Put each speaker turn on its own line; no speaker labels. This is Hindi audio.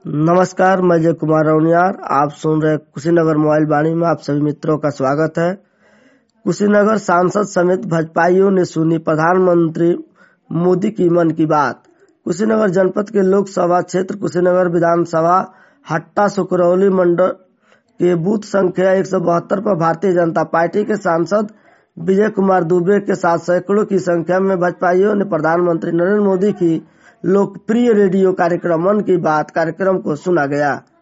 नमस्कार, मैं जय कुमार रौनियार। आप सुन रहे कुशीनगर मोबाइल वाणी में आप सभी मित्रों का स्वागत है। कुशीनगर सांसद समेत भाजपाइयों ने सुनी प्रधानमंत्री मोदी की मन की बात। कुशीनगर जनपद के लोकसभा क्षेत्र कुशीनगर विधानसभा हट्टा सुकरौली मंडल के बूथ संख्या 172 पर भारतीय जनता पार्टी के सांसद विजय कुमार दुबे के साथ सैकड़ों की संख्या में भाजपाइयों ने प्रधानमंत्री नरेंद्र मोदी की लोकप्रिय रेडियो कार्यक्रम मन की बात कार्यक्रम को सुना गया।